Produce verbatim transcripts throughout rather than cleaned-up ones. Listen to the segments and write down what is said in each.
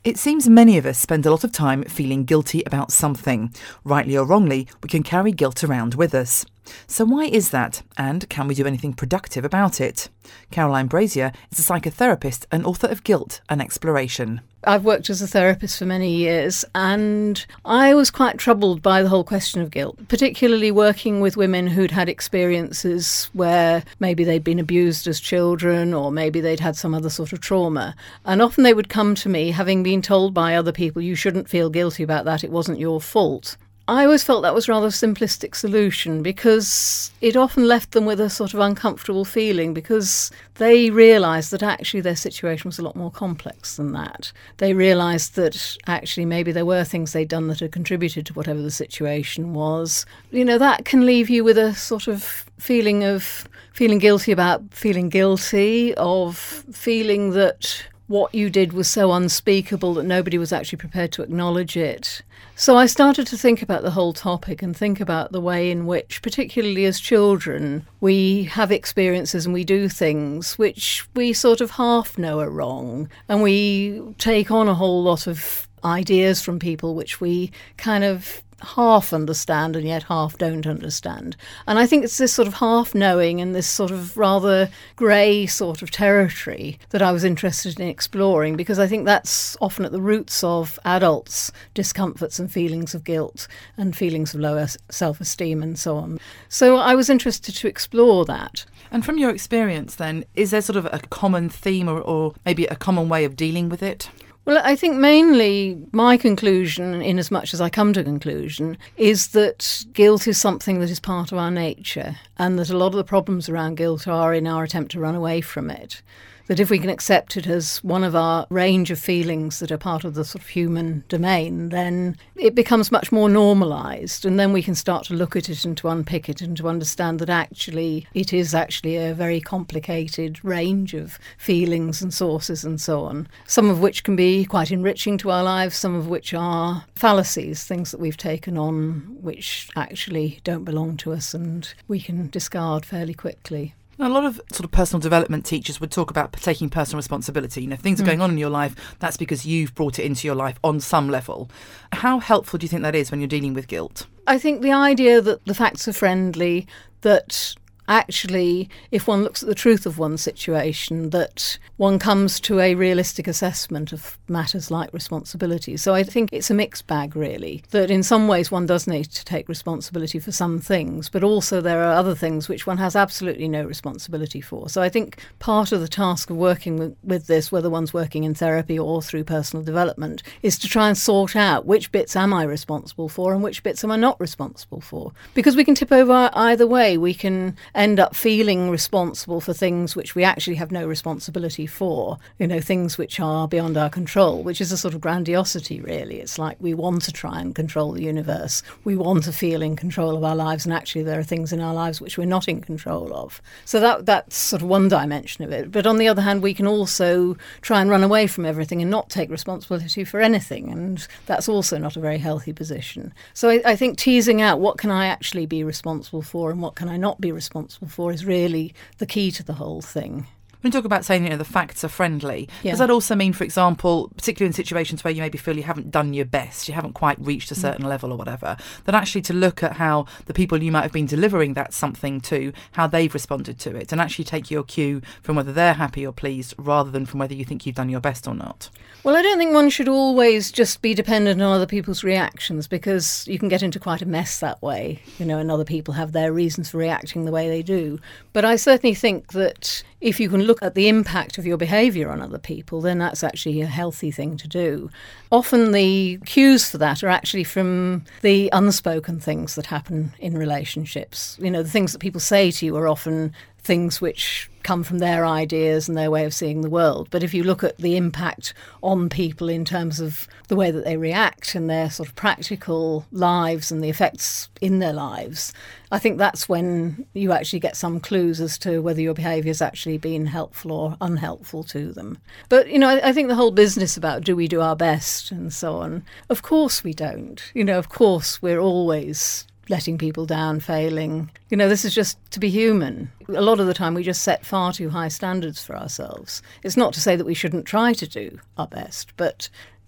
It seems many of us spend a lot of time feeling guilty about something. Rightly or wrongly, we can carry guilt around with us. So why is that? And can we do anything productive about it? Caroline Brazier is a psychotherapist and author of Guilt, an Exploration. I've worked as a therapist for many years, and I was quite troubled by the whole question of guilt, particularly working with women who'd had experiences where maybe they'd been abused as children, or maybe they'd had some other sort of trauma. And often they would come to me having been told by other people, you shouldn't feel guilty about that, it wasn't your fault. I always felt that was rather a simplistic solution because it often left them with a sort of uncomfortable feeling because they realised that actually their situation was a lot more complex than that. They realised that actually maybe there were things they'd done that had contributed to whatever the situation was. You know, that can leave you with a sort of feeling of feeling guilty about feeling guilty, of feeling that what you did was so unspeakable that nobody was actually prepared to acknowledge it. So I started to think about the whole topic and think about the way in which, particularly as children, we have experiences and we do things which we sort of half know are wrong, and we take on a whole lot of ideas from people which we kind of half understand and yet half don't understand. And I think it's this sort of half knowing and this sort of rather grey sort of territory that I was interested in exploring, because I think that's often at the roots of adults' discomforts and feelings of guilt and feelings of lower self-esteem and so on. So I was interested to explore that. And from your experience then, is there sort of a common theme or, or maybe a common way of dealing with it? Well, I think mainly my conclusion, in as much as I come to a conclusion, is that guilt is something that is part of our nature, and that a lot of the problems around guilt are in our attempt to run away from it. That if we can accept it as one of our range of feelings that are part of the sort of human domain, then it becomes much more normalised, and then we can start to look at it and to unpick it and to understand that actually it is actually a very complicated range of feelings and sources and so on, some of which can be quite enriching to our lives, some of which are fallacies, things that we've taken on which actually don't belong to us and we can discard fairly quickly. A lot of sort of personal development teachers would talk about taking personal responsibility. You know, if things are going on in your life, that's because you've brought it into your life on some level. How helpful do you think that is when you're dealing with guilt? I think the idea that the facts are friendly, that actually, if one looks at the truth of one's situation, that one comes to a realistic assessment of matters like responsibility. So I think it's a mixed bag, really, that in some ways one does need to take responsibility for some things, but also there are other things which one has absolutely no responsibility for. So I think part of the task of working with, with this, whether one's working in therapy or through personal development, is to try and sort out which bits am I responsible for and which bits am I not responsible for. Because we can tip over either way. We can end up feeling responsible for things which we actually have no responsibility for, you know, things which are beyond our control, which is a sort of grandiosity, really. It's like we want to try and control the universe. We want to feel in control of our lives, and actually there are things in our lives which we're not in control of. So that that's sort of one dimension of it. But on the other hand, we can also try and run away from everything and not take responsibility for anything, and that's also not a very healthy position. So I, I think teasing out what can I actually be responsible for and what can I not be responsible for is really the key to the whole thing. When you talk about saying, you know, the facts are friendly, yeah. does that also mean, for example, particularly in situations where you maybe feel you haven't done your best, you haven't quite reached a certain mm. level or whatever, that actually to look at how the people you might have been delivering that something to, how they've responded to it, and actually take your cue from whether they're happy or pleased rather than from whether you think you've done your best or not? Well, I don't think one should always just be dependent on other people's reactions, because you can get into quite a mess that way, you know, and other people have their reasons for reacting the way they do. But I certainly think that if you can look at the impact of your behaviour on other people, then that's actually a healthy thing to do. Often the cues for that are actually from the unspoken things that happen in relationships. You know, the things that people say to you are often things which come from their ideas and their way of seeing the world. But if you look at the impact on people in terms of the way that they react and their sort of practical lives and the effects in their lives, I think that's when you actually get some clues as to whether your behaviour has actually been helpful or unhelpful to them. But, you know, I, I think the whole business about do we do our best and so on, of course we don't. You know, of course we're always letting people down, failing. You know, this is just to be human. A lot of the time we just set far too high standards for ourselves. It's not to say that we shouldn't try to do our best, but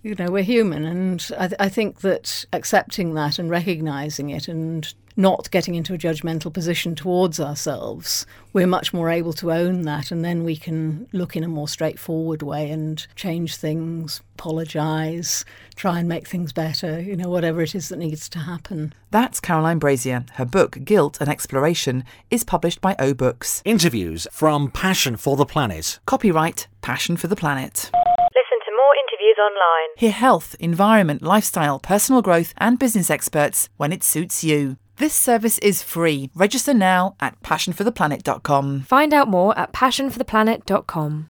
You know, we're human, and I, th- I think that accepting that and recognising it and not getting into a judgmental position towards ourselves, we're much more able to own that, and then we can look in a more straightforward way and change things, apologise, try and make things better, you know, whatever it is that needs to happen. That's Caroline Brazier. Her book, Guilt and Exploration, is published by O Books. Interviews from Passion for the Planet. Copyright Passion for the Planet. Listen to more interviews online. Hear health, environment, lifestyle, personal growth and business experts when it suits you. This service is free. Register now at passion for the planet dot com. Find out more at passion for the planet dot com.